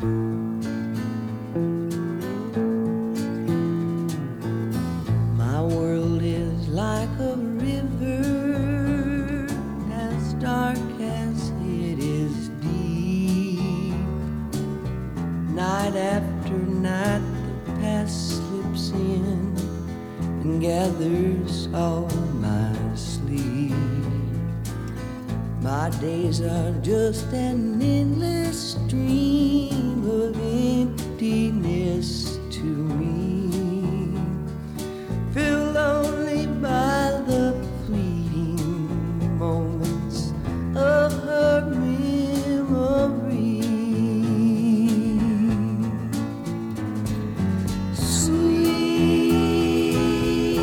My world is like a river, as dark as it is deep. Night after night the past slips in and gathers all my sleep. My days are just an endless stream of emptiness to me, filled only by the fleeting moments of her memory. Sweet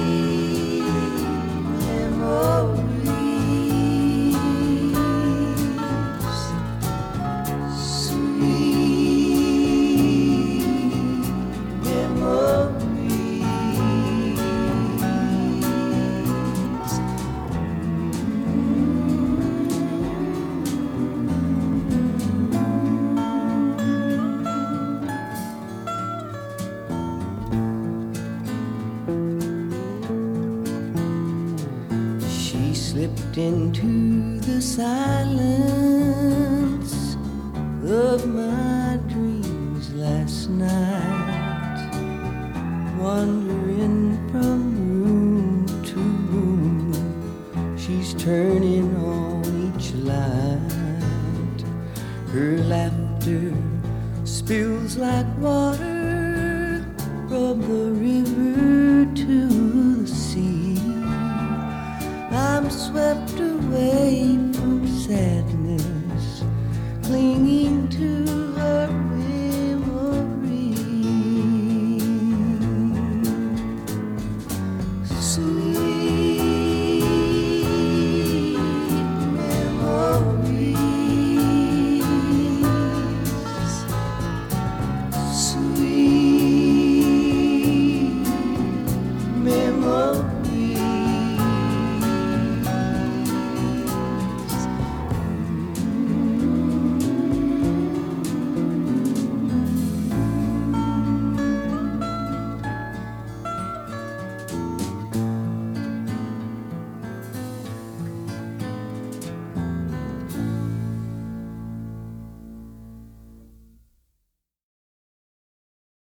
memories, sweet memories. She slipped into the silence of my dreams last night, wandering from room to room. She's turning on each light. Her laughter spills like water from the river to the sea. I'm swept away from sadness, clinging to her memory. Sweet